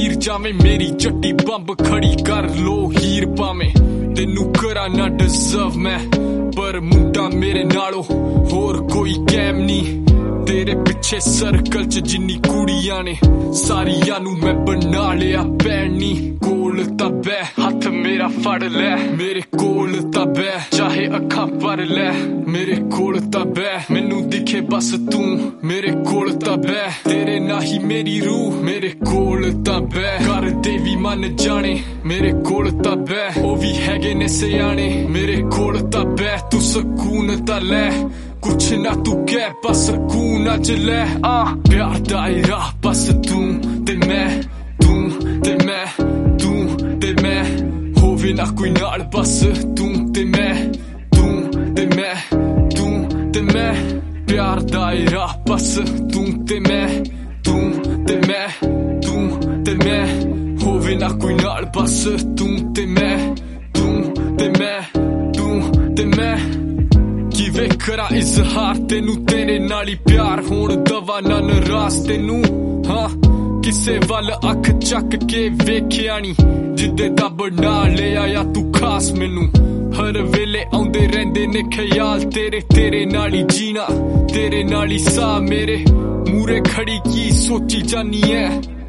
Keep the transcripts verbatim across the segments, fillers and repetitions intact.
हीर जावे मेरी चट्टी बंब खड़ी कर लो हीर पावे तेनू करा ना डिजर्व मैं पर मुंडा मेरे नालों होर कोई कैम नी तेरे पिछे सर्कल च जिन्नी कुड़ियां ने सारियां नू मैं बना लिया पैनी कोल ता बै हथ मेरा फड़ लै मेरे कोल ता बै चाहे अखां भर लै मेरे कोल ता बै मैनू दिखे बस तू मेरे कोल ता बै तेरे ना ही मेरी रूह मेरे कोल ता बै कर दे वी मन जाने मेरे कोल ता बै ओ वी हैगे ने सियाने मेरे कोल ता बै तू सकून ता लै कुछ ना तू कह बस सकून अज लै आ प्यार दायरा बस तू ते मैं तू ते मैं तू ते मैं होवे ना कोई नाल बस तू ते मैं तू ते मैं तू ते मैं प्यार दायरा बस तू ते मैं तू ते मैं तू ते मैं होवे ना कोई नाल बस तू ते मैं तू ते मैं तू ते मैं किवे करा इजहार तेनू तेरे नाल ही प्यार होण दवा ना नराज तेनू हाँ किसे वल अख चक के वेखिया नी जिदे दा बना लिया या तू खास मैनू हर वेले आउंदे रहिंदे ने ख्याल तेरे तेरे नाल ही जीना तेरे नाल ही सा मेरे मूरे खड़ी की सोची जानी है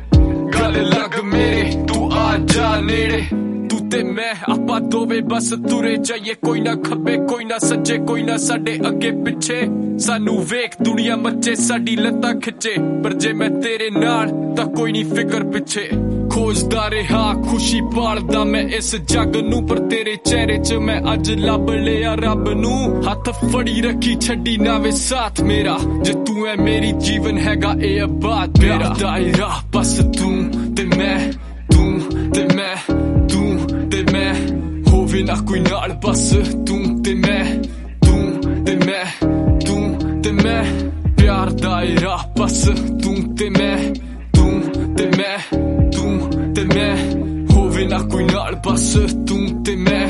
गल लग मेरे तू आ जा नेड़े तू ते मैं आपां दोवे बस तुरे जाइए कोई ना खब्बे कोई ना सज्जे कोई ना साडे अगे पिछे सानू वेख दुनिया मचे साडी लत्तां खिचे पर जे मैं तेरे नाल तां कोई नहीं फिकर पिछे खोजदा रहा खुशी पालदा मैं इस जग नू पर तेरे चेहरे च मैं अज लभ लिया रब नू हथ फड़ी रखी छड्डी ना वे साथ मेरा जे तू है मेरी जीवन हैगा ए आबाद मेरा दायरा बस तू ते मैं तू ते मैं तू ते मैं होवे ना कोई नाल बस तू ते मैं तू ते मैं तू ते मैं प्यार दायरा बस तू ते मैं तू ते मैं तू ते मैं होवे ना कोई नाल बस तू ते मैं